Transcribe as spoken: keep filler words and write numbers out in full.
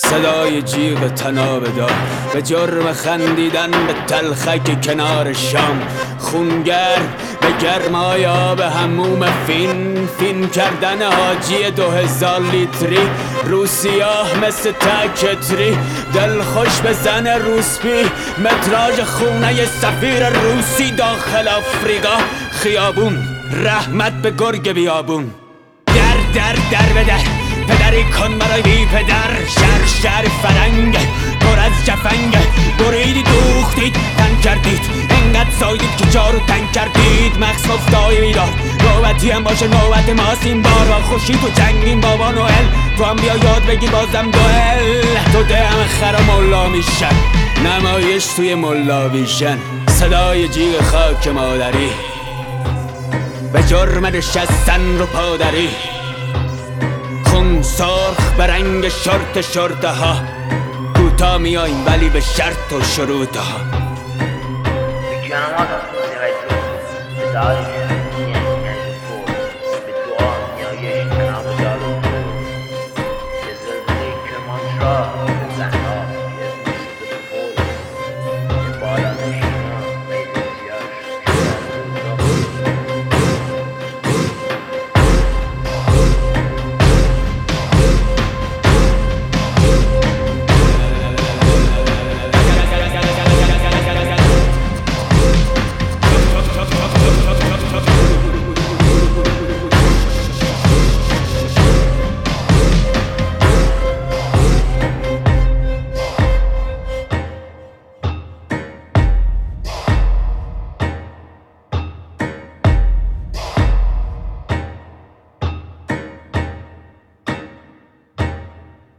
صدای جیغ تناب دار به جرم خندیدن به تلخک کنار شام، خونگر به گرمای آب هموم فین فین کردن حاجی دو هزار لیتری، روسیاه مثل تکتری دل خوش به زن روسپی، متراژ خونه سفیر روسی داخل آفریقا، خیابون رحمت به گرگ بیابون، در در در به در پدری کن برای بی پدر، شر شر فرنگ پر از جفنگ، بریدید دوختید تن کردید انقدر سایدید که جارو تن کردید، مقص افتای بیدار نوبتی هم باشه نوبت ماست این بار، با خوشی تو جنگین بابا نوئل، تو هم بیا یاد بگی بازم دوئل، تو ده همه خرا مولا میشن نمایش توی مولا ویژن، صدای جیغ خاک مادری به جرم نشستن رو پادری، خون سرخ به رنگ شرط شرطه ها، کوتا میاییم ولی به شرط و شروط ها. Richiamata sulle ragioni,